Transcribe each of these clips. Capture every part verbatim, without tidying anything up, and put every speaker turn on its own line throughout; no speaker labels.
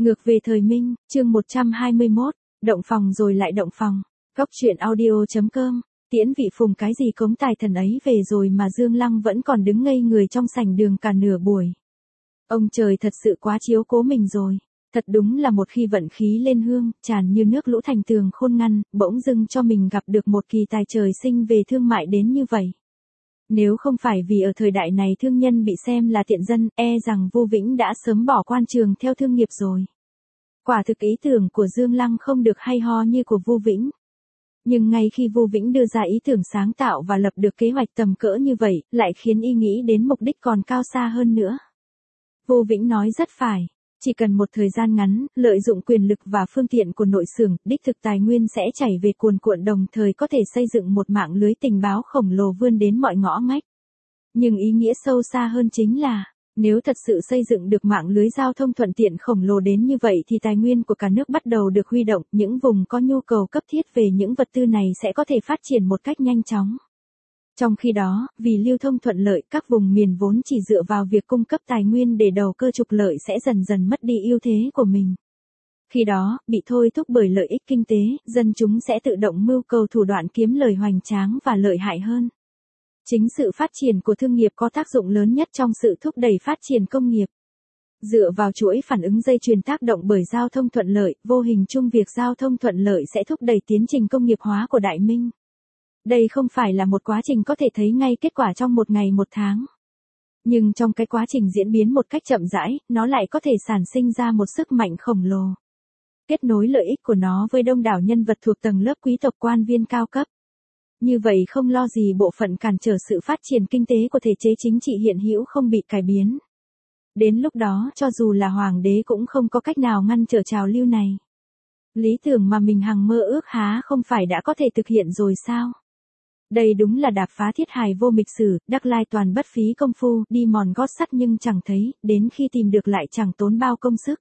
Ngược về thời Minh, chương một trăm hai mươi mốt, động phòng rồi lại động phòng. Góc truyện audio.com, tiễn vị phùng cái gì cống tài thần ấy về rồi mà Dương Lăng vẫn còn đứng ngây người trong sảnh đường cả nửa buổi. Ông trời thật sự quá chiếu cố mình rồi. Thật đúng là một khi vận khí lên hương, tràn như nước lũ thành tường khôn ngăn, bỗng dưng cho mình gặp được một kỳ tài trời sinh về thương mại đến như vậy. Nếu không phải vì ở thời đại này thương nhân bị xem là tiện dân, e rằng Vu Vĩnh đã sớm bỏ quan trường theo thương nghiệp rồi. Quả thực ý tưởng của Dương Lăng không được hay ho như của Vu Vĩnh. Nhưng ngay khi Vu Vĩnh đưa ra ý tưởng sáng tạo và lập được kế hoạch tầm cỡ như vậy, lại khiến y nghĩ đến mục đích còn cao xa hơn nữa. Vu Vĩnh nói rất phải. Chỉ cần một thời gian ngắn, lợi dụng quyền lực và phương tiện của nội xưởng, đích thực tài nguyên sẽ chảy về cuồn cuộn, đồng thời có thể xây dựng một mạng lưới tình báo khổng lồ vươn đến mọi ngõ ngách. Nhưng ý nghĩa sâu xa hơn chính là, nếu thật sự xây dựng được mạng lưới giao thông thuận tiện khổng lồ đến như vậy thì tài nguyên của cả nước bắt đầu được huy động, những vùng có nhu cầu cấp thiết về những vật tư này sẽ có thể phát triển một cách nhanh chóng. Trong khi đó, vì lưu thông thuận lợi, các vùng miền vốn chỉ dựa vào việc cung cấp tài nguyên để đầu cơ trục lợi sẽ dần dần mất đi ưu thế của mình. Khi đó, bị thôi thúc bởi lợi ích kinh tế, dân chúng sẽ tự động mưu cầu thủ đoạn kiếm lời hoành tráng và lợi hại hơn. Chính sự phát triển của thương nghiệp có tác dụng lớn nhất trong sự thúc đẩy phát triển công nghiệp. Dựa vào chuỗi phản ứng dây chuyền tác động bởi giao thông thuận lợi, vô hình chung việc giao thông thuận lợi sẽ thúc đẩy tiến trình công nghiệp hóa của Đại Minh. Đây không phải là một quá trình có thể thấy ngay kết quả trong một ngày một tháng. Nhưng trong cái quá trình diễn biến một cách chậm rãi, nó lại có thể sản sinh ra một sức mạnh khổng lồ. Kết nối lợi ích của nó với đông đảo nhân vật thuộc tầng lớp quý tộc quan viên cao cấp. Như vậy không lo gì bộ phận cản trở sự phát triển kinh tế của thể chế chính trị hiện hữu không bị cải biến. Đến lúc đó, cho dù là hoàng đế cũng không có cách nào ngăn trở trào lưu này. Lý tưởng mà mình hằng mơ ước há không phải đã có thể thực hiện rồi sao? Đây đúng là đạp phá thiết hài vô mịch sử, đắc lai toàn bất phí công phu, đi mòn gót sắt nhưng chẳng thấy, đến khi tìm được lại chẳng tốn bao công sức.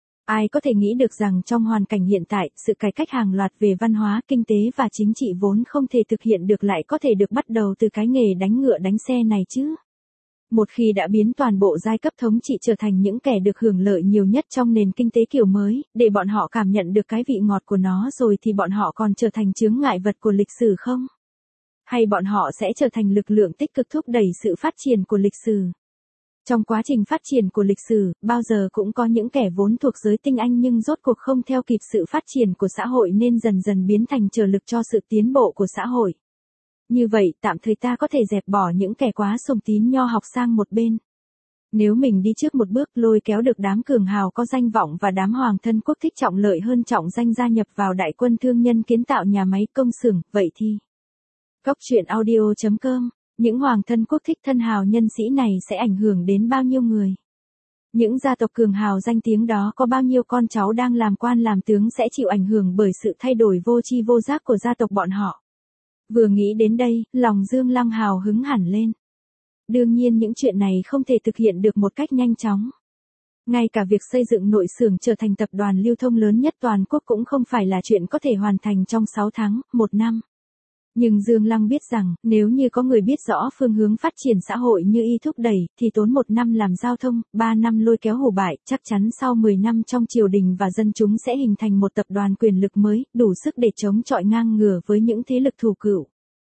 Ai có thể nghĩ được rằng trong hoàn cảnh hiện tại, sự cải cách hàng loạt về văn hóa, kinh tế và chính trị vốn không thể thực hiện được lại có thể được bắt đầu từ cái nghề đánh ngựa đánh xe này chứ? Một khi đã biến toàn bộ giai cấp thống trị trở thành những kẻ được hưởng lợi nhiều nhất trong nền kinh tế kiểu mới, để bọn họ cảm nhận được cái vị ngọt của nó rồi thì bọn họ còn trở thành chướng ngại vật của lịch sử không? Hay bọn họ sẽ trở thành lực lượng tích cực thúc đẩy sự phát triển của lịch sử? Trong quá trình phát triển của lịch sử, bao giờ cũng có những kẻ vốn thuộc giới tinh anh nhưng rốt cuộc không theo kịp sự phát triển của xã hội nên dần dần biến thành trở lực cho sự tiến bộ của xã hội. Như vậy, tạm thời ta có thể dẹp bỏ những kẻ quá sùng tín nho học sang một bên. Nếu mình đi trước một bước lôi kéo được đám cường hào có danh vọng và đám hoàng thân quốc thích trọng lợi hơn trọng danh gia nhập vào đại quân thương nhân kiến tạo nhà máy công xưởng, vậy thì... Góc truyện audio.com, những hoàng thân quốc thích thân hào nhân sĩ này sẽ ảnh hưởng đến bao nhiêu người? Những gia tộc cường hào danh tiếng đó có bao nhiêu con cháu đang làm quan làm tướng sẽ chịu ảnh hưởng bởi sự thay đổi vô tri vô giác của gia tộc bọn họ? Vừa nghĩ đến đây, lòng Dương Lăng hào hứng hẳn lên. Đương nhiên những chuyện này không thể thực hiện được một cách nhanh chóng. Ngay cả việc xây dựng nội xưởng trở thành tập đoàn lưu thông lớn nhất toàn quốc cũng không phải là chuyện có thể hoàn thành trong sáu tháng, một năm. Nhưng Dương Lăng biết rằng, nếu như có người biết rõ phương hướng phát triển xã hội như y thúc đẩy, thì tốn một năm làm giao thông, ba năm lôi kéo hủ bại, chắc chắn sau mười năm trong triều đình và dân chúng sẽ hình thành một tập đoàn quyền lực mới, đủ sức để chống chọi ngang ngửa với những thế lực thù cựu.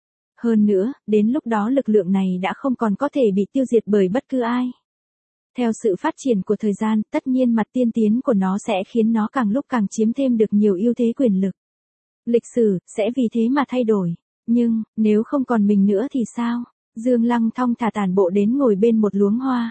Hơn nữa, đến lúc đó lực lượng này đã không còn có thể bị tiêu diệt bởi bất cứ ai. Theo sự phát triển của thời gian, tất nhiên mặt tiên tiến của nó sẽ khiến nó càng lúc càng chiếm thêm được nhiều ưu thế quyền lực. Lịch sử, sẽ vì thế mà thay đổi. Nhưng, nếu không còn mình nữa thì sao? Dương Lăng thong thả tản bộ đến ngồi bên một luống hoa.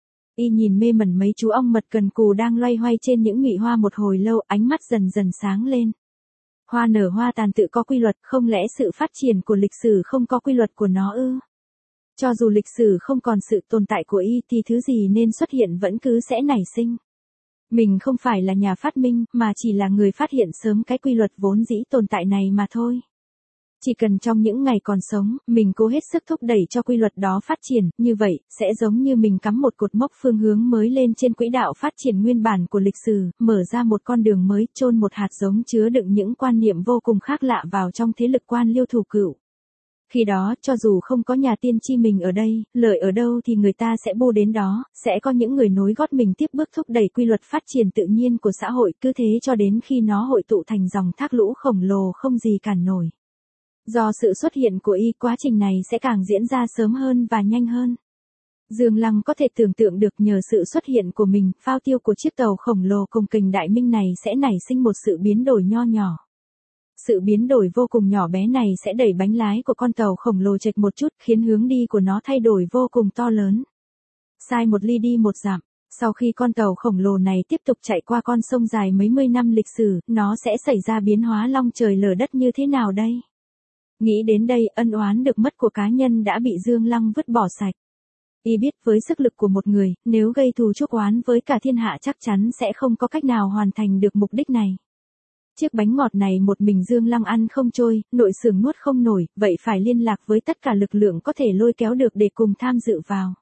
Y nhìn mê mẩn mấy chú ong mật cần cù đang loay hoay trên những nhụy hoa một hồi lâu, ánh mắt dần dần sáng lên. Hoa nở hoa tàn tự có quy luật, không lẽ sự phát triển của lịch sử không có quy luật của nó ư? Cho dù lịch sử không còn sự tồn tại của y thì thứ gì nên xuất hiện vẫn cứ sẽ nảy sinh. Mình không phải là nhà phát minh, mà chỉ là người phát hiện sớm cái quy luật vốn dĩ tồn tại này mà thôi. Chỉ cần trong những ngày còn sống, mình cố hết sức thúc đẩy cho quy luật đó phát triển, như vậy, sẽ giống như mình cắm một cột mốc phương hướng mới lên trên quỹ đạo phát triển nguyên bản của lịch sử, mở ra một con đường mới, chôn một hạt giống chứa đựng những quan niệm vô cùng khác lạ vào trong thế lực quan liêu thù cựu. Khi đó, cho dù không có nhà tiên tri mình ở đây, lợi ở đâu thì người ta sẽ bô đến đó, sẽ có những người nối gót mình tiếp bước thúc đẩy quy luật phát triển tự nhiên của xã hội, cứ thế cho đến khi nó hội tụ thành dòng thác lũ khổng lồ không gì cản nổi. Do sự xuất hiện của y, quá trình này sẽ càng diễn ra sớm hơn và nhanh hơn. Dương Lăng có thể tưởng tượng được nhờ sự xuất hiện của mình, phao tiêu của chiếc tàu khổng lồ cùng kình đại minh này sẽ nảy sinh một sự biến đổi nho nhỏ. Sự biến đổi vô cùng nhỏ bé này sẽ đẩy bánh lái của con tàu khổng lồ chệch một chút, khiến hướng đi của nó thay đổi vô cùng to lớn. Sai một ly đi một dặm. Sau khi con tàu khổng lồ này tiếp tục chạy qua con sông dài mấy mươi năm lịch sử, nó sẽ xảy ra biến hóa long trời lở đất như thế nào đây? Nghĩ đến đây, ân oán được mất của cá nhân đã bị Dương Lăng vứt bỏ sạch. Y biết với sức lực của một người, nếu gây thù chuốc oán với cả thiên hạ chắc chắn sẽ không có cách nào hoàn thành được mục đích này. Chiếc bánh ngọt này một mình Dương Lăng ăn không trôi, nội xưởng nuốt không nổi, vậy phải liên lạc với tất cả lực lượng có thể lôi kéo được để cùng tham dự vào.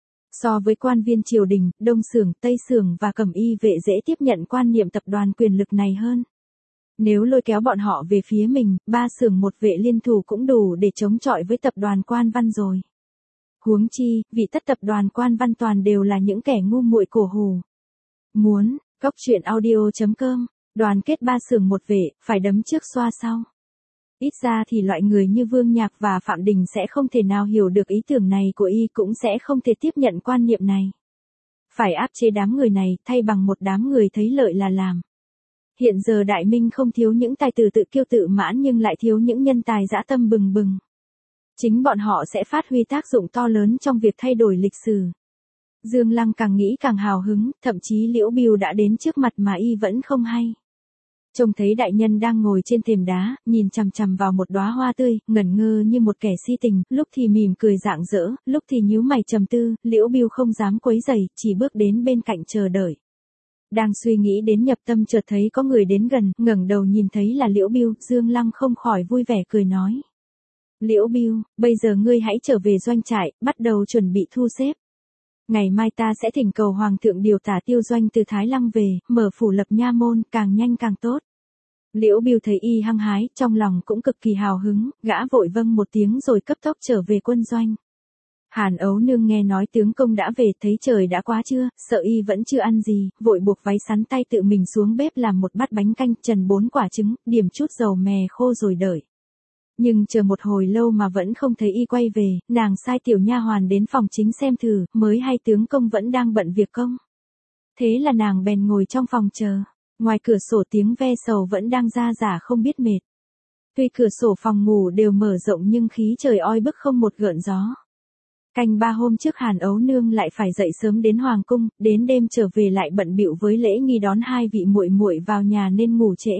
So với quan viên triều đình, Đông xưởng, Tây xưởng và Cẩm Y vệ dễ tiếp nhận quan niệm tập đoàn quyền lực này hơn. Nếu lôi kéo bọn họ về phía mình, ba xưởng một vệ liên thủ cũng đủ để chống chọi với tập đoàn Quan Văn rồi. Huống chi, vì tất tập đoàn Quan Văn toàn đều là những kẻ ngu muội cổ hủ. Muốn, góc truyện audio chấm com, đoàn kết ba xưởng một vệ, phải đấm trước xoa sau. Ít ra thì loại người như Vương Nhạc và Phạm Đình sẽ không thể nào hiểu được ý tưởng này của y, cũng sẽ không thể tiếp nhận quan niệm này. Phải áp chế đám người này, thay bằng một đám người thấy lợi là làm. Hiện giờ Đại Minh không thiếu những tài tử tự kiêu tự mãn nhưng lại thiếu những nhân tài dã tâm bừng bừng. Chính bọn họ sẽ phát huy tác dụng to lớn trong việc thay đổi lịch sử. Dương Lăng càng nghĩ càng hào hứng, thậm chí Liễu Bưu đã đến trước mặt mà y vẫn không hay. Trông thấy đại nhân đang ngồi trên thềm đá, nhìn chằm chằm vào một đóa hoa tươi, ngẩn ngơ như một kẻ si tình, lúc thì mỉm cười rạng rỡ, lúc thì nhíu mày trầm tư, Liễu Bưu không dám quấy rầy, chỉ bước đến bên cạnh chờ đợi. Đang suy nghĩ đến nhập tâm chợt thấy có người đến gần, ngẩng đầu nhìn thấy là Liễu Bưu, Dương Lăng không khỏi vui vẻ cười nói. Liễu Bưu, bây giờ ngươi hãy trở về doanh trại, bắt đầu chuẩn bị thu xếp. Ngày mai ta sẽ thỉnh cầu Hoàng thượng điều tả Tiêu Doanh từ Thái Lăng về, mở phủ lập nha môn, càng nhanh càng tốt. Liễu Bưu thấy y hăng hái, trong lòng cũng cực kỳ hào hứng, gã vội vâng một tiếng rồi cấp tốc trở về quân doanh. Hàn Ấu Nương nghe nói tướng công đã về, thấy trời đã quá trưa, sợ y vẫn chưa ăn gì, vội buộc váy sắn tay tự mình xuống bếp làm một bát bánh canh, trần bốn quả trứng, điểm chút dầu mè khô rồi đợi. Nhưng chờ một hồi lâu mà vẫn không thấy y quay về, nàng sai tiểu nha hoàn đến phòng chính xem thử, mới hay tướng công vẫn đang bận việc công. Thế là nàng bèn ngồi trong phòng chờ, ngoài cửa sổ tiếng ve sầu vẫn đang ra giả không biết mệt. Tuy cửa sổ phòng ngủ đều mở rộng nhưng khí trời oi bức không một gợn gió. Canh ba hôm trước Hàn Ấu Nương lại phải dậy sớm đến hoàng cung, đến đêm trở về lại bận bịu với lễ nghi đón hai vị muội muội vào nhà nên ngủ trễ.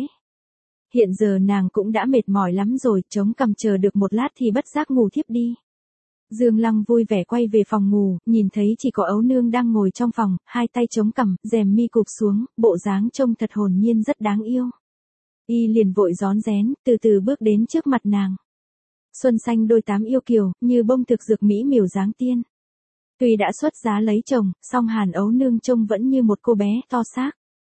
Hiện giờ nàng cũng đã mệt mỏi lắm rồi, chống cằm chờ được một lát thì bất giác ngủ thiếp đi. Dương Lăng vui vẻ quay về phòng ngủ, nhìn thấy chỉ có Ấu Nương đang ngồi trong phòng, hai tay chống cằm, rèm mi cụp xuống, bộ dáng trông thật hồn nhiên rất đáng yêu. Y liền vội rón rén, từ từ bước đến trước mặt nàng. Xuân xanh đôi tám yêu kiều, như bông thực dược mỹ miều dáng tiên. Tuy đã xuất giá lấy chồng, song Hàn Ấu Nương trông vẫn như một cô bé to xác.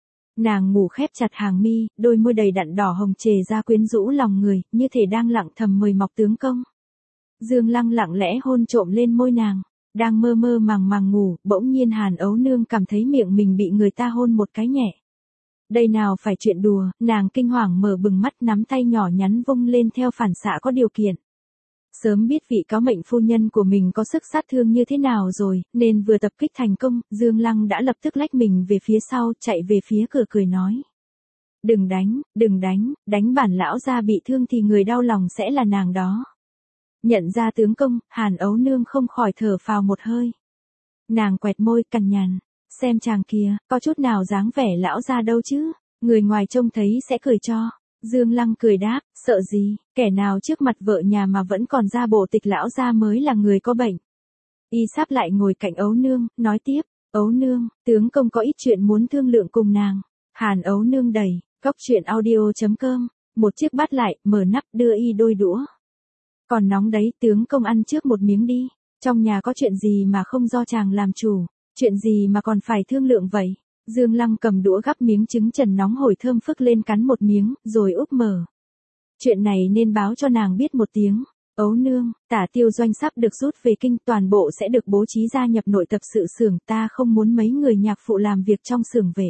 Nàng ngủ khép chặt hàng mi, đôi môi đầy đặn đỏ hồng chề ra quyến rũ lòng người, như thể đang lặng thầm mời mọc tướng công. Dương Lăng lặng lẽ hôn trộm lên môi nàng, đang mơ mơ màng màng ngủ, bỗng nhiên Hàn Ấu Nương cảm thấy miệng mình bị người ta hôn một cái nhẹ. Đây nào phải chuyện đùa, nàng kinh hoàng mở bừng mắt, nắm tay nhỏ nhắn vung lên theo phản xạ có điều kiện. Sớm biết vị có mệnh phu nhân của mình có sức sát thương như thế nào rồi, nên vừa tập kích thành công, Dương Lăng đã lập tức lách mình về phía sau, chạy về phía cửa cười nói. Đừng đánh, đừng đánh, đánh bản lão gia bị thương thì người đau lòng sẽ là nàng đó. Nhận ra tướng công, Hàn Ấu Nương không khỏi thở phào một hơi. Nàng quẹt môi cằn nhằn, xem chàng kia, có chút nào dáng vẻ lão gia đâu chứ, người ngoài trông thấy sẽ cười cho. Dương Lăng cười đáp, sợ gì, kẻ nào trước mặt vợ nhà mà vẫn còn ra bộ tịch lão gia mới là người có bệnh. Y sáp lại ngồi cạnh Ấu Nương, nói tiếp, Ấu Nương, tướng công có ít chuyện muốn thương lượng cùng nàng. Hàn Ấu Nương đẩy, góc truyện audio chấm com, một chiếc bát lại, mở nắp đưa y đôi đũa. Còn nóng đấy, tướng công ăn trước một miếng đi, trong nhà có chuyện gì mà không do chàng làm chủ, chuyện gì mà còn phải thương lượng vậy. Dương Lăng cầm đũa gắp miếng trứng trần nóng hổi thơm phức lên cắn một miếng, rồi úp mở. Chuyện này nên báo cho nàng biết một tiếng. Ấu nương, Tả Tiêu Doanh sắp được rút về kinh, toàn bộ sẽ được bố trí gia nhập nội tập sự xưởng, ta không muốn mấy người nhạc phụ làm việc trong xưởng vệ.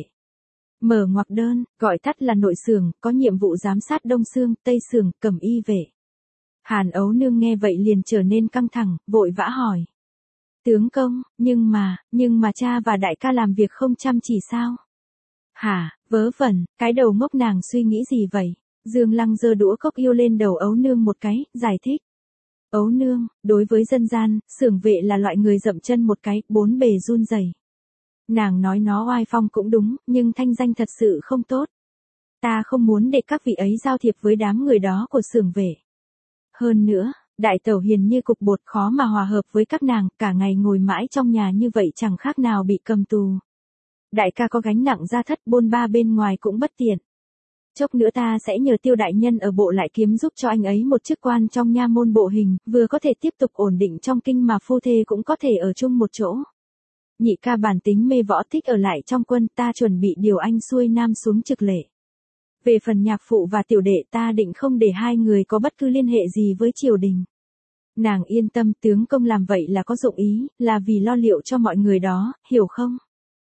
Mở ngoặc đơn, gọi tắt là nội xưởng, có nhiệm vụ giám sát đông xương, tây xưởng, cẩm y vệ. Hàn Ấu nương nghe vậy liền trở nên căng thẳng, vội vã hỏi. Tướng công, nhưng mà, nhưng mà cha và đại ca làm việc không chăm chỉ sao? Hả, vớ vẩn, cái đầu ngốc nàng suy nghĩ gì vậy? Dương Lăng giơ đũa cốc yêu lên đầu Ấu nương một cái, giải thích. Ấu nương, đối với dân gian, xưởng vệ là loại người dậm chân một cái, bốn bề run rẩy. Nàng nói nó oai phong cũng đúng, nhưng thanh danh thật sự không tốt. Ta không muốn để các vị ấy giao thiệp với đám người đó của xưởng vệ. Hơn nữa, đại tẩu hiền như cục bột, khó mà hòa hợp với các nàng, cả ngày ngồi mãi trong nhà như vậy chẳng khác nào bị cầm tù. Đại ca có gánh nặng gia thất, bôn ba bên ngoài cũng bất tiện. Chốc nữa ta sẽ nhờ Tiêu đại nhân ở bộ lại kiếm giúp cho anh ấy một chức quan trong nha môn bộ hình, vừa có thể tiếp tục ổn định trong kinh mà phu thê cũng có thể ở chung một chỗ. Nhị ca bản tính mê võ, thích ở lại trong quân, ta chuẩn bị điều anh xuôi nam xuống trực lệ. Về phần nhạc phụ và tiểu đệ, ta định không để hai người có bất cứ liên hệ gì với triều đình. Nàng yên tâm, tướng công làm vậy là có dụng ý, là vì lo liệu cho mọi người đó, hiểu không?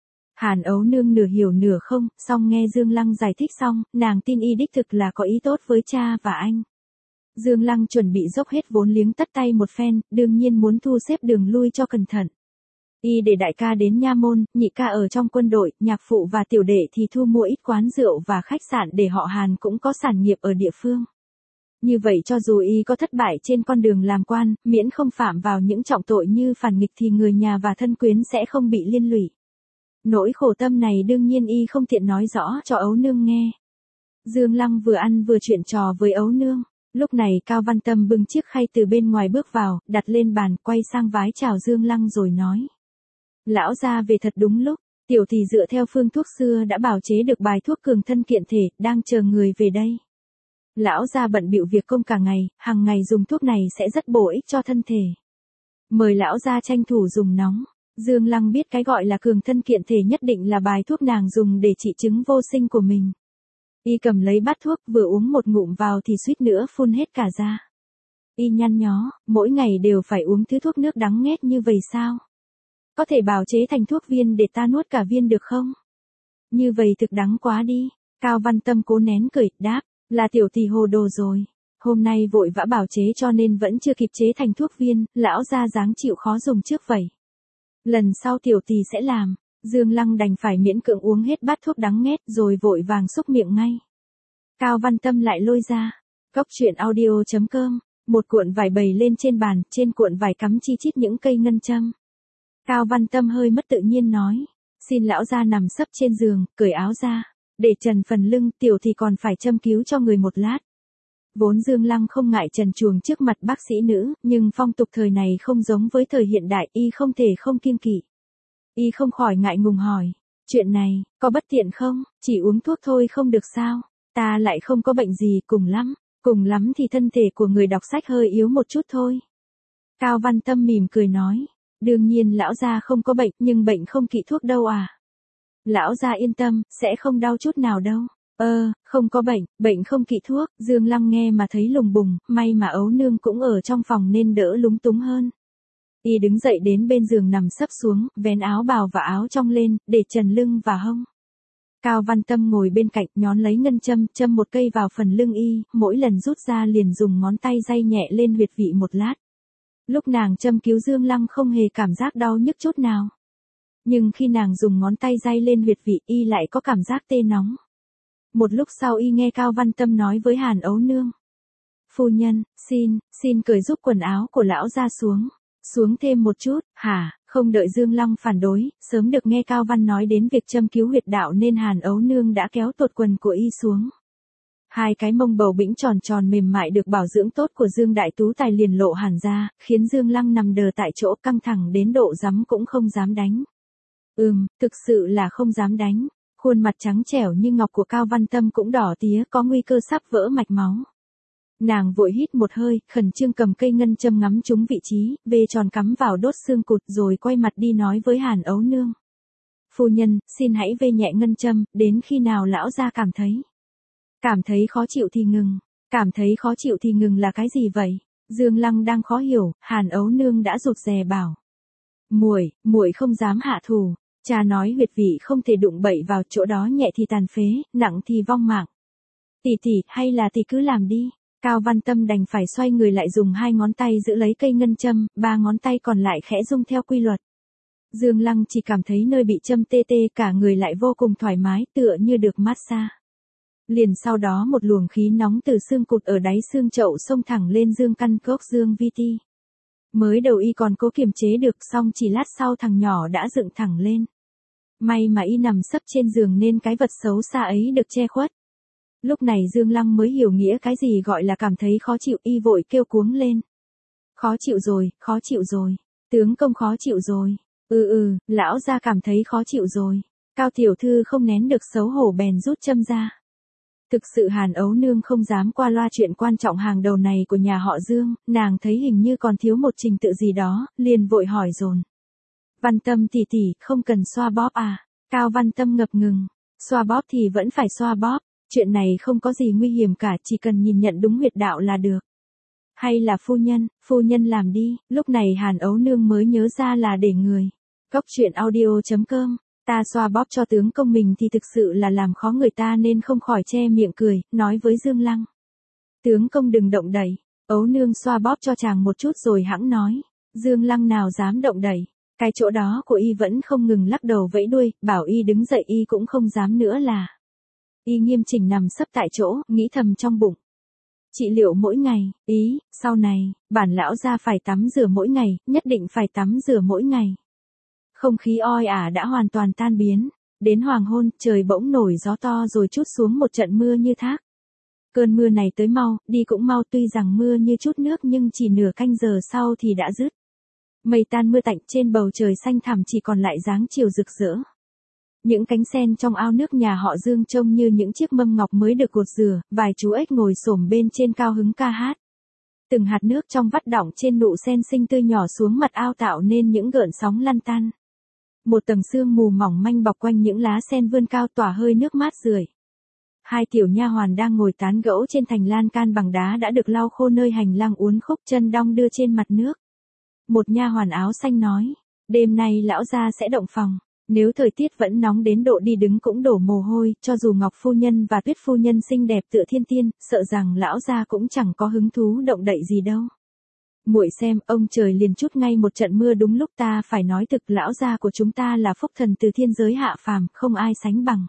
Hàn Ấu nương nửa hiểu nửa không, xong nghe Dương Lăng giải thích xong, nàng tin y đích thực là có ý tốt với cha và anh. Dương Lăng chuẩn bị dốc hết vốn liếng tất tay một phen, đương nhiên muốn thu xếp đường lui cho cẩn thận. Y để đại ca đến nha môn, nhị ca ở trong quân đội, nhạc phụ và tiểu đệ thì thu mua ít quán rượu và khách sạn để họ Hàn cũng có sản nghiệp ở địa phương. Như vậy cho dù y có thất bại trên con đường làm quan, miễn không phạm vào những trọng tội như phản nghịch thì người nhà và thân quyến sẽ không bị liên lụy. Nỗi khổ tâm này đương nhiên y không tiện nói rõ cho Ấu nương nghe. Dương Lăng vừa ăn vừa chuyện trò với Ấu nương. Lúc này Cao Văn Tâm bưng chiếc khay từ bên ngoài bước vào, đặt lên bàn, quay sang vái chào Dương Lăng rồi nói. Lão gia về thật đúng lúc, tiểu thì dựa theo phương thuốc xưa đã bào chế được bài thuốc cường thân kiện thể, đang chờ người về đây. Lão gia bận bịu việc công cả ngày, hàng ngày dùng thuốc này sẽ rất bổ ích cho thân thể. Mời lão gia tranh thủ dùng nóng. Dương Lăng biết cái gọi là cường thân kiện thể nhất định là bài thuốc nàng dùng để trị chứng vô sinh của mình. Y cầm lấy bát thuốc, vừa uống một ngụm vào thì suýt nữa phun hết cả ra. Y nhăn nhó, mỗi ngày đều phải uống thứ thuốc nước đắng nghét như vậy sao? Có thể bào chế thành thuốc viên để ta nuốt cả viên được không? Như vậy thực đắng quá đi. Cao Văn Tâm cố nén cười, đáp, là tiểu tỷ hồ đồ rồi. Hôm nay vội vã bào chế cho nên vẫn chưa kịp chế thành thuốc viên, lão gia dáng chịu khó dùng trước vậy. Lần sau tiểu tỷ sẽ làm. Dương Lăng đành phải miễn cưỡng uống hết bát thuốc đắng nghét rồi vội vàng xúc miệng ngay. Cao Văn Tâm lại lôi ra. Cốc truyện audio chấm com. Một cuộn vải bày lên trên bàn, trên cuộn vải cắm chi chít những cây ngân châm. Cao Văn Tâm hơi mất tự nhiên nói. Xin lão gia nằm sấp trên giường, cởi áo ra. Để trần phần lưng, tiểu thì còn phải châm cứu cho người một lát. Vốn Dương Lăng không ngại trần truồng trước mặt bác sĩ nữ, nhưng phong tục thời này không giống với thời hiện đại, y không thể không kiêng kỵ. Y không khỏi ngại ngùng hỏi. Chuyện này, có bất tiện không, chỉ uống thuốc thôi không được sao? Ta lại không có bệnh gì, cùng lắm, cùng lắm thì thân thể của người đọc sách hơi yếu một chút thôi. Cao Văn Tâm mỉm cười nói. Đương nhiên lão gia không có bệnh, nhưng bệnh không kỵ thuốc đâu à. Lão gia yên tâm, sẽ không đau chút nào đâu. Ơ, không có bệnh, bệnh không kỵ thuốc, Dương Lăng nghe mà thấy lùng bùng, may mà Ấu nương cũng ở trong phòng nên đỡ lúng túng hơn. Y đứng dậy đến bên giường nằm sấp xuống, vén áo bào và áo trong lên, để trần lưng và hông. Cao Văn Tâm ngồi bên cạnh, nhón lấy ngân châm, châm một cây vào phần lưng y, mỗi lần rút ra liền dùng ngón tay day nhẹ lên huyệt vị một lát. Lúc nàng châm cứu Dương Lăng không hề cảm giác đau nhức chút nào. Nhưng khi nàng dùng ngón tay day lên huyệt vị, y lại có cảm giác tê nóng. Một lúc sau y nghe Cao Văn Tâm nói với Hàn Ấu nương. Phu nhân, xin, xin cởi giúp quần áo của lão ra xuống. Xuống thêm một chút, hả, không đợi Dương Lăng phản đối, sớm được nghe Cao Văn nói đến việc châm cứu huyệt đạo nên Hàn Ấu nương đã kéo tuột quần của y xuống. Hai cái mông bầu bĩnh tròn tròn mềm mại được bảo dưỡng tốt của Dương Đại Tú Tài liền lộ hẳn ra, khiến Dương Lăng nằm đờ tại chỗ căng thẳng đến độ dám cũng không dám đánh. Ừm, thực sự là không dám đánh. Khuôn mặt trắng trẻo như ngọc của Cao Văn Tâm cũng đỏ tía, có nguy cơ sắp vỡ mạch máu. Nàng vội hít một hơi, khẩn trương cầm cây ngân châm ngắm trúng vị trí, bê tròn cắm vào đốt xương cụt rồi quay mặt đi nói với Hàn Ấu nương. Phu nhân, xin hãy vê nhẹ ngân châm, đến khi nào lão gia cảm thấy. Cảm thấy khó chịu thì ngừng, cảm thấy khó chịu thì ngừng là cái gì vậy? Dương Lăng đang khó hiểu, Hàn Ấu Nương đã rụt rè bảo. Muội, muội không dám hạ thủ, cha nói huyệt vị không thể đụng bậy vào chỗ đó, nhẹ thì tàn phế, nặng thì vong mạng. Tỷ tỷ, hay là tỷ cứ làm đi. Cao Văn Tâm đành phải xoay người lại dùng hai ngón tay giữ lấy cây ngân châm, ba ngón tay còn lại khẽ rung theo quy luật. Dương Lăng chỉ cảm thấy nơi bị châm tê tê, cả người lại vô cùng thoải mái, tựa như được massage. Liền sau đó một luồng khí nóng từ xương cụt ở đáy xương chậu xông thẳng lên dương căn cốc Dương Vi Ti. Mới đầu y còn cố kiềm chế được, xong chỉ lát sau thằng nhỏ đã dựng thẳng lên. May mà y nằm sấp trên giường nên cái vật xấu xa ấy được che khuất. Lúc này Dương Lăng mới hiểu nghĩa cái gì gọi là cảm thấy khó chịu, y vội kêu cuống lên. Khó chịu rồi, khó chịu rồi, tướng công khó chịu rồi. Ừ ừ, lão gia cảm thấy khó chịu rồi. Cao tiểu thư không nén được xấu hổ bèn rút châm ra. Thực sự Hàn Ấu Nương không dám qua loa chuyện quan trọng hàng đầu này của nhà họ Dương, nàng thấy hình như còn thiếu một trình tự gì đó, liền vội hỏi dồn. Văn Tâm tỷ tỷ, không cần xoa bóp à? Cao Văn Tâm ngập ngừng. Xoa bóp thì vẫn phải xoa bóp, chuyện này không có gì nguy hiểm cả, chỉ cần nhìn nhận đúng huyệt đạo là được. Hay là phu nhân, phu nhân làm đi. Lúc này Hàn Ấu Nương mới nhớ ra là để người. Góc truyện audio chấm com. Ta xoa bóp cho tướng công mình thì thực sự là làm khó người ta nên không khỏi che miệng cười, nói với Dương Lăng. Tướng công đừng động đậy, Ấu Nương xoa bóp cho chàng một chút rồi hẵng nói. Dương Lăng nào dám động đậy, cái chỗ đó của y vẫn không ngừng lắc đầu vẫy đuôi, bảo y đứng dậy y cũng không dám nữa là. Y nghiêm chỉnh nằm sấp tại chỗ, nghĩ thầm trong bụng. Trị liệu mỗi ngày, ý, sau này, bản lão gia phải tắm rửa mỗi ngày, nhất định phải tắm rửa mỗi ngày. Không khí oi ả đã hoàn toàn tan biến. Đến hoàng hôn, trời bỗng nổi gió to rồi trút xuống một trận mưa như thác. Cơn mưa này tới mau, đi cũng mau, tuy rằng mưa như chút nước nhưng chỉ nửa canh giờ sau thì đã dứt. Mây tan mưa tạnh, trên bầu trời xanh thẳm chỉ còn lại dáng chiều rực rỡ. Những cánh sen trong ao nước nhà họ Dương trông như những chiếc mâm ngọc mới được gột rửa, vài chú ếch ngồi xổm bên trên cao hứng ca hát. Từng hạt nước trong vắt đọng trên nụ sen xinh tươi nhỏ xuống mặt ao tạo nên những gợn sóng lăn tăn. Một tầng sương mù mỏng manh bọc quanh những lá sen vươn cao tỏa hơi nước mát rượi. Hai tiểu nha hoàn đang ngồi tán gẫu trên thành lan can bằng đá đã được lau khô nơi hành lang uốn khúc, chân đong đưa trên mặt nước. Một nha hoàn áo xanh nói, đêm nay lão gia sẽ động phòng, nếu thời tiết vẫn nóng đến độ đi đứng cũng đổ mồ hôi, cho dù Ngọc phu nhân và Tuyết phu nhân xinh đẹp tựa thiên tiên, sợ rằng lão gia cũng chẳng có hứng thú động đậy gì đâu. Muội xem, ông trời liền chút ngay một trận mưa đúng lúc, ta phải nói thực, lão gia của chúng ta là phúc thần từ thiên giới hạ phàm, không ai sánh bằng.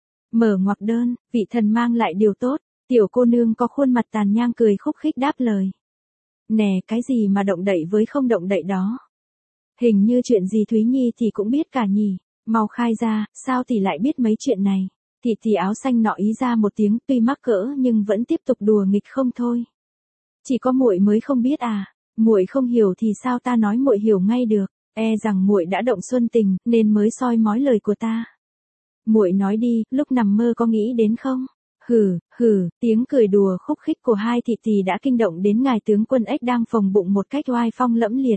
Mở ngoặc đơn, vị thần mang lại điều tốt, tiểu cô nương có khuôn mặt tàn nhang cười khúc khích đáp lời. Nè, cái gì mà động đậy với không động đậy đó? Hình như chuyện gì Thúy Nhi thì cũng biết cả nhỉ, mau khai ra, sao thì lại biết mấy chuyện này? Thị thì áo xanh nọ ý ra một tiếng, tuy mắc cỡ nhưng vẫn tiếp tục đùa nghịch không thôi. Chỉ có muội mới không biết à? Muội không hiểu thì sao ta nói muội hiểu ngay được, e rằng muội đã động xuân tình nên mới soi mói lời của ta. Muội nói đi, lúc nằm mơ có nghĩ đến không? Hừ, hừ, tiếng cười đùa khúc khích của hai thị tỷ đã kinh động đến ngài tướng quân ếch đang phồng bụng một cách oai phong lẫm liệt.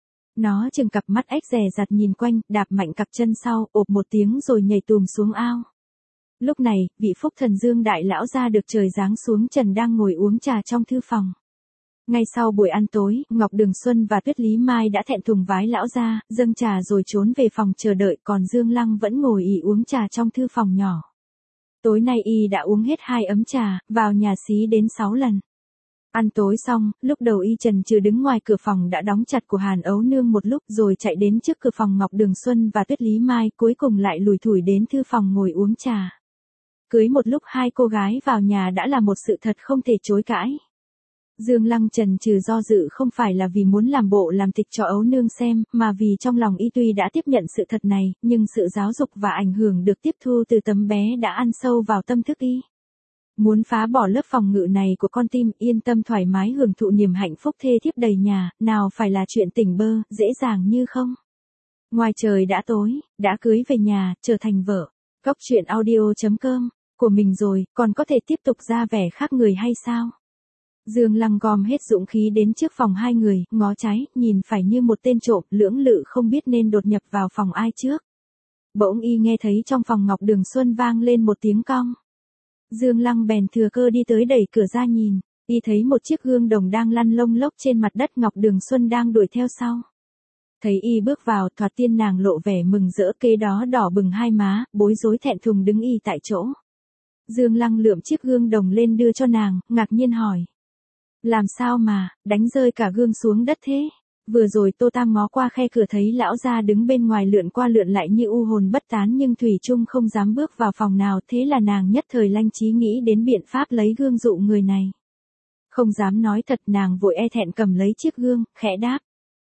Nó chừng cặp mắt ếch dè dặt nhìn quanh, đạp mạnh cặp chân sau, ộp một tiếng rồi nhảy tùm xuống ao. Lúc này, vị phúc thần Dương đại lão gia được trời giáng xuống trần đang ngồi uống trà trong thư phòng. Ngay sau buổi ăn tối, Ngọc Đường Xuân và Tuyết Lý Mai đã thẹn thùng vái lão gia, dâng trà rồi trốn về phòng chờ đợi, còn Dương Lăng vẫn ngồi ì uống trà trong thư phòng nhỏ. Tối nay y đã uống hết hai ấm trà, vào nhà xí đến sáu lần. Ăn tối xong, lúc đầu y chần chừ đứng ngoài cửa phòng đã đóng chặt của Hàn Ấu Nương một lúc rồi chạy đến trước cửa phòng Ngọc Đường Xuân và Tuyết Lý Mai, cuối cùng lại lủi thủi đến thư phòng ngồi uống trà. Cưới một lúc hai cô gái vào nhà đã là một sự thật không thể chối cãi. Dương Lăng chần chừ do dự không phải là vì muốn làm bộ làm tịch cho Ấu Nương xem, mà vì trong lòng y tuy đã tiếp nhận sự thật này, nhưng sự giáo dục và ảnh hưởng được tiếp thu từ tấm bé đã ăn sâu vào tâm thức y. Muốn phá bỏ lớp phòng ngự này của con tim, yên tâm thoải mái hưởng thụ niềm hạnh phúc thê thiếp đầy nhà, nào phải là chuyện tỉnh bơ, dễ dàng như không. Ngoài trời đã tối, đã cưới về nhà, trở thành vợ. Góc truyện audio chấm com, của mình rồi, còn có thể tiếp tục ra vẻ khác người hay sao? Dương Lăng gom hết dũng khí đến trước phòng hai người, ngó trái, nhìn phải như một tên trộm, lưỡng lự không biết nên đột nhập vào phòng ai trước. Bỗng y nghe thấy trong phòng Ngọc Đường Xuân vang lên một tiếng cong. Dương Lăng bèn thừa cơ đi tới đẩy cửa ra nhìn, Y thấy một chiếc gương đồng đang lăn lông lốc trên mặt đất, Ngọc Đường Xuân đang đuổi theo sau. Thấy Y bước vào, thoạt tiên nàng lộ vẻ mừng rỡ, kế đó đỏ bừng hai má, bối rối thẹn thùng đứng Y tại chỗ. Dương Lăng lượm chiếc gương đồng lên đưa cho nàng, ngạc nhiên hỏi. Làm sao mà, đánh rơi cả gương xuống đất thế? Vừa rồi Tô Tam ngó qua khe cửa thấy lão gia đứng bên ngoài lượn qua lượn lại như u hồn bất tán, nhưng thủy chung không dám bước vào phòng nào, thế là nàng nhất thời lanh trí nghĩ đến biện pháp lấy gương dụ người này. Không dám nói thật, nàng vội e thẹn cầm lấy chiếc gương, khẽ đáp.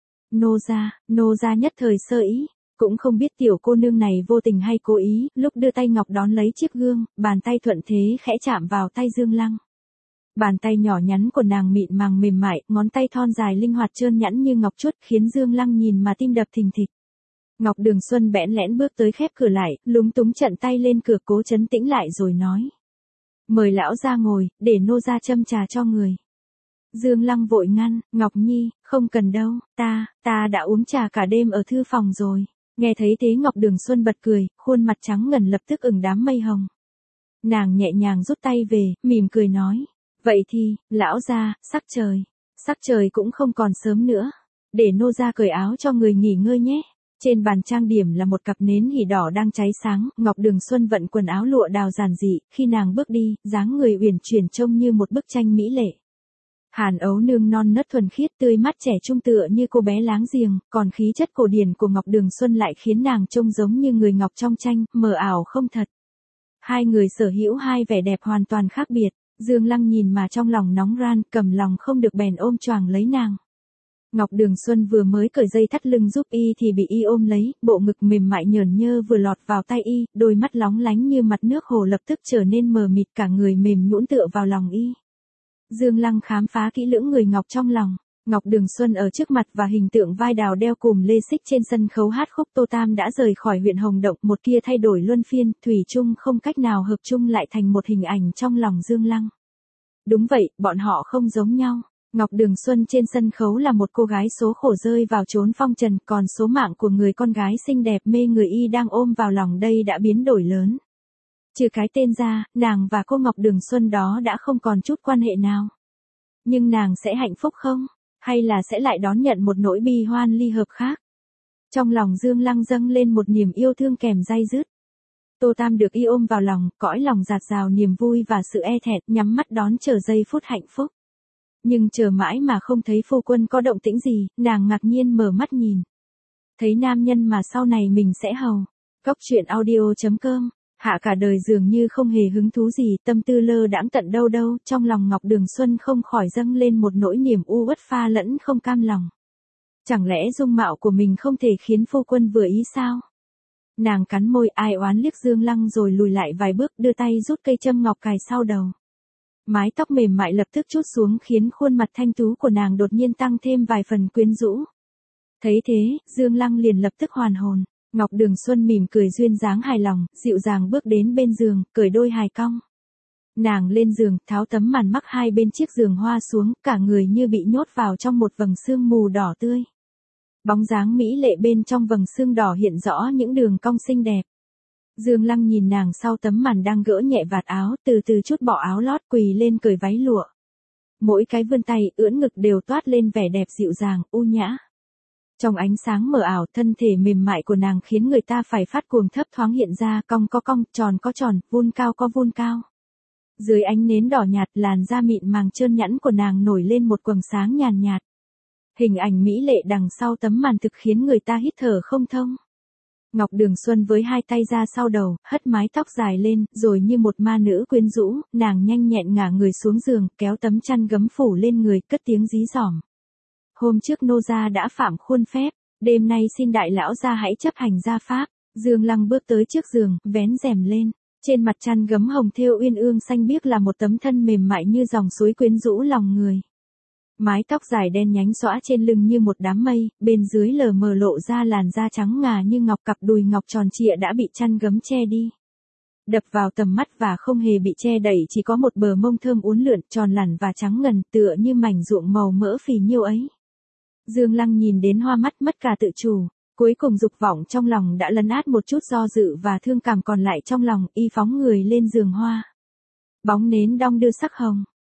Nô gia, nô gia nhất thời sơ ý, cũng không biết tiểu cô nương này vô tình hay cố ý, lúc đưa tay ngọc đón lấy chiếc gương, bàn tay thuận thế khẽ chạm vào tay Dương Lăng. Bàn tay nhỏ nhắn của nàng mịn màng mềm mại, ngón tay thon dài linh hoạt trơn nhẵn như ngọc chuốt, khiến Dương Lăng nhìn mà tim đập thình thịch. Ngọc Đường Xuân bẽn lẽn bước tới khép cửa lại, lúng túng trận tay lên cửa cố trấn tĩnh lại rồi nói. Mời lão ra ngồi, để nô ra châm trà cho người. Dương Lăng vội ngăn, Ngọc Nhi, không cần đâu, ta, ta đã uống trà cả đêm ở thư phòng rồi. Nghe thấy thế Ngọc Đường Xuân bật cười, khuôn mặt trắng ngần lập tức ửng đám mây hồng. Nàng nhẹ nhàng rút tay về, mỉm cười nói. Vậy thì, lão gia, sắc trời, sắc trời cũng không còn sớm nữa. Để nô gia cởi áo cho người nghỉ ngơi nhé. Trên bàn trang điểm là một cặp nến hỉ đỏ đang cháy sáng, Ngọc Đường Xuân vận quần áo lụa đào giản dị, khi nàng bước đi, dáng người uyển chuyển trông như một bức tranh mỹ lệ. Hàn ấu nương non nớt thuần khiết tươi mắt trẻ trung tựa như cô bé láng giềng, còn khí chất cổ điển của Ngọc Đường Xuân lại khiến nàng trông giống như người ngọc trong tranh, mờ ảo không thật. Hai người sở hữu hai vẻ đẹp hoàn toàn khác biệt. Dương Lăng nhìn mà trong lòng nóng ran, cầm lòng không được bèn ôm choàng lấy nàng. Ngọc Đường Xuân vừa mới cởi dây thắt lưng giúp Y thì bị Y ôm lấy, bộ ngực mềm mại nhởn nhơ vừa lọt vào tay Y, đôi mắt lóng lánh như mặt nước hồ lập tức trở nên mờ mịt, cả người mềm nhũn tựa vào lòng Y. Dương Lăng khám phá kỹ lưỡng người ngọc trong lòng. Ngọc Đường Xuân ở trước mặt và hình tượng vai đào đeo cùm lê xích trên sân khấu hát khúc Tô Tam đã rời khỏi huyện Hồng Động, một kia thay đổi luân phiên, thủy chung không cách nào hợp chung lại thành một hình ảnh trong lòng Dương Lăng. Đúng vậy, bọn họ không giống nhau. Ngọc Đường Xuân trên sân khấu là một cô gái số khổ rơi vào chốn phong trần, còn số mạng của người con gái xinh đẹp mê người Y đang ôm vào lòng đây đã biến đổi lớn. Trừ cái tên ra, nàng và cô Ngọc Đường Xuân đó đã không còn chút quan hệ nào. Nhưng nàng sẽ hạnh phúc không? Hay là sẽ lại đón nhận một nỗi bi hoan ly hợp khác? Trong lòng Dương Lăng dâng lên một niềm yêu thương kèm day dứt. Tô Tam được Y ôm vào lòng, cõi lòng dạt dào niềm vui và sự e thẹn, nhắm mắt đón chờ giây phút hạnh phúc. Nhưng chờ mãi mà không thấy phu quân có động tĩnh gì, nàng ngạc nhiên mở mắt nhìn. Thấy nam nhân mà sau này mình sẽ hầu. Góc truyện audio chấm com. Hạ cả đời dường như không hề hứng thú gì, tâm tư lơ đãng tận đâu đâu, trong lòng Ngọc Đường Xuân không khỏi dâng lên một nỗi niềm u uất pha lẫn không cam lòng. Chẳng lẽ dung mạo của mình không thể khiến phu quân vừa ý sao? Nàng cắn môi ai oán liếc Dương Lăng rồi lùi lại vài bước, đưa tay rút cây châm ngọc cài sau đầu. Mái tóc mềm mại lập tức trút xuống khiến khuôn mặt thanh tú của nàng đột nhiên tăng thêm vài phần quyến rũ. Thấy thế, Dương Lăng liền lập tức hoàn hồn. Ngọc Đường Xuân mỉm cười duyên dáng hài lòng, dịu dàng bước đến bên giường, cởi đôi hài cong. Nàng lên giường, tháo tấm màn mắc hai bên chiếc giường hoa xuống, cả người như bị nhốt vào trong một vầng sương mù đỏ tươi. Bóng dáng mỹ lệ bên trong vầng sương đỏ hiện rõ những đường cong xinh đẹp. Dương Lăng nhìn nàng sau tấm màn đang gỡ nhẹ vạt áo, từ từ chút bỏ áo lót quỳ lên cởi váy lụa. Mỗi cái vươn tay, ưỡn ngực đều toát lên vẻ đẹp dịu dàng, u nhã. Trong ánh sáng mờ ảo, thân thể mềm mại của nàng khiến người ta phải phát cuồng, thấp thoáng hiện ra, cong có cong, tròn có tròn, vuông cao có vuông cao. Dưới ánh nến đỏ nhạt, làn da mịn màng trơn nhẵn của nàng nổi lên một quầng sáng nhàn nhạt. Hình ảnh mỹ lệ đằng sau tấm màn thực khiến người ta hít thở không thông. Ngọc Đường Xuân với hai tay ra sau đầu, hất mái tóc dài lên, rồi như một ma nữ quyến rũ, nàng nhanh nhẹn ngả người xuống giường, kéo tấm chăn gấm phủ lên người, cất tiếng dí dỏm. Hôm trước nô gia đã phạm khuôn phép, đêm nay xin đại lão gia hãy chấp hành gia pháp. Dương Lăng bước tới trước giường, vén rèm lên. Trên mặt chăn gấm hồng thêu uyên ương xanh biếc là một tấm thân mềm mại như dòng suối quyến rũ lòng người. Mái tóc dài đen nhánh xõa trên lưng như một đám mây, bên dưới lờ mờ lộ ra làn da trắng ngà như ngọc, cặp đùi ngọc tròn trịa đã bị chăn gấm che đi. Đập vào tầm mắt và không hề bị che đậy, chỉ có một bờ mông thơm uốn lượn, tròn lẳn và trắng ngần, tựa như mảnh ruộng màu mỡ phì nhiêu ấy. Dương Lăng nhìn đến hoa mắt mất cả tự chủ, cuối cùng dục vọng trong lòng đã lấn át một chút do dự và thương cảm còn lại trong lòng, y phóng người lên giường hoa. Bóng nến đong đưa sắc hồng,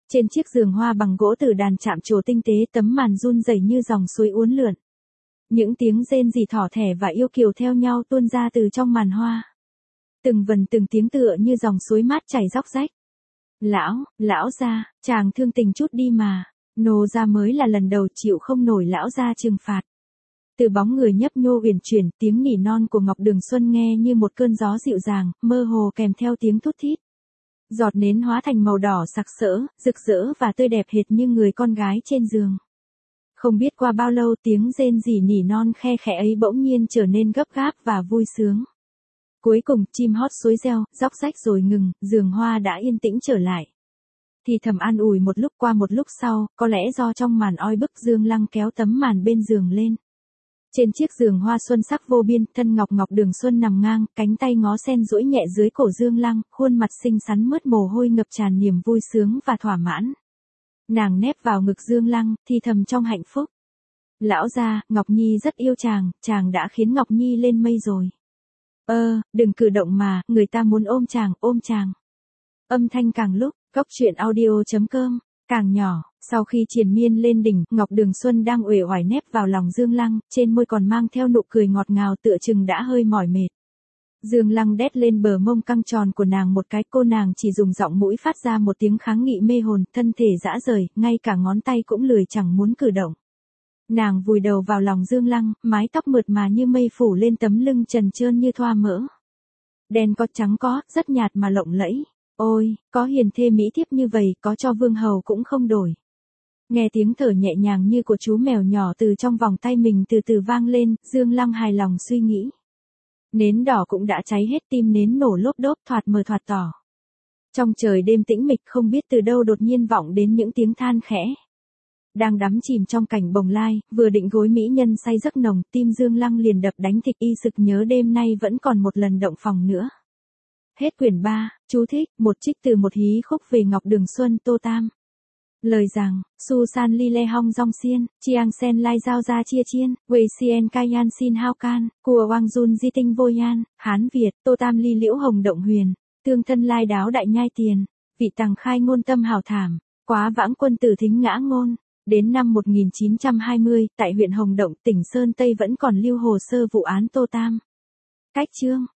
Trên chiếc giường hoa bằng gỗ từ đàn chạm trổ tinh tế, tấm màn run rẩy như dòng suối uốn lượn. Những tiếng rên rỉ thỏ thẻ và yêu kiều theo nhau tuôn ra từ trong màn hoa. Từng vần từng tiếng tựa như dòng suối mát chảy róc rách. Lão, lão gia, chàng thương tình chút đi mà. Nô gia mới là lần đầu chịu không nổi lão gia trừng phạt. Từ bóng người nhấp nhô uyển chuyển, tiếng nỉ non của Ngọc Đường Xuân nghe như một cơn gió dịu dàng, mơ hồ kèm theo tiếng thút thít. Giọt nến hóa thành màu đỏ sặc sỡ, rực rỡ và tươi đẹp hệt như người con gái trên giường. Không biết qua bao lâu tiếng rên rỉ nỉ non khe khẽ ấy bỗng nhiên trở nên gấp gáp và vui sướng. Cuối cùng chim hót suối reo, róc rách rồi ngừng, giường hoa đã yên tĩnh trở lại. Thì thầm an ủi một lúc, qua một lúc sau, có lẽ do trong màn oi bức, Dương Lăng kéo tấm màn bên giường lên. Trên chiếc giường hoa xuân sắc vô biên, thân ngọc Ngọc Đường Xuân nằm ngang, cánh tay ngó sen duỗi nhẹ dưới cổ Dương Lăng, khuôn mặt xinh xắn mướt mồ hôi ngập tràn niềm vui sướng và thỏa mãn. Nàng nép vào ngực Dương Lăng, thì thầm trong hạnh phúc. Lão gia, Ngọc Nhi rất yêu chàng, chàng đã khiến Ngọc Nhi lên mây rồi. Ơ, đừng cử động mà, người ta muốn ôm chàng, ôm chàng. Âm thanh càng lúc, góc truyện audio chấm com, càng nhỏ. Sau khi triền miên lên đỉnh, Ngọc Đường Xuân đang uể oải nép vào lòng Dương Lăng, trên môi còn mang theo nụ cười ngọt ngào tựa chừng đã hơi mỏi mệt. Dương Lăng đét lên bờ mông căng tròn của nàng một cái, cô nàng chỉ dùng giọng mũi phát ra một tiếng kháng nghị mê hồn, thân thể dã rời, ngay cả ngón tay cũng lười chẳng muốn cử động. Nàng vùi đầu vào lòng Dương Lăng, mái tóc mượt mà như mây phủ lên tấm lưng trần trơn như thoa mỡ. Đen có trắng có, rất nhạt mà lộng lẫy. Ôi, có hiền thê mỹ thiếp như vậy, có cho vương hầu cũng không đổi. Nghe tiếng thở nhẹ nhàng như của chú mèo nhỏ từ trong vòng tay mình từ từ vang lên, Dương Lăng hài lòng suy nghĩ. Nến đỏ cũng đã cháy hết, tim nến nổ lốp đốp thoạt mờ thoạt tỏ. Trong trời đêm tĩnh mịch không biết từ đâu đột nhiên vọng đến những tiếng than khẽ. Đang đắm chìm trong cảnh bồng lai, vừa định gối mỹ nhân say giấc nồng, tim Dương Lăng liền đập đánh thịch, y sực nhớ đêm nay vẫn còn một lần động phòng nữa. Hết quyển ba, chú thích, một trích từ một hí khúc về Ngọc Đường Xuân, Tô Tam. Lời rằng, Su San Li Le Hong Dong Xiên, Chiang Sen Lai Giao Gia Chia Chiên, Wei Sien Kayan Xin Hao Can, Cùa Wang Jun Di Tinh Vô Yan, Hán Việt, Tô Tam Ly Liễu Hồng Động Huyền, Tương Thân Lai Đáo Đại Nhai Tiền, Vị Tằng Khai Ngôn Tâm Hảo Thảm, Quá Vãng Quân Tử Thính Ngã Ngôn. Đến năm một nghìn chín trăm hai mươi, tại huyện Hồng Động, tỉnh Sơn Tây vẫn còn lưu hồ sơ vụ án Tô Tam. Cách chương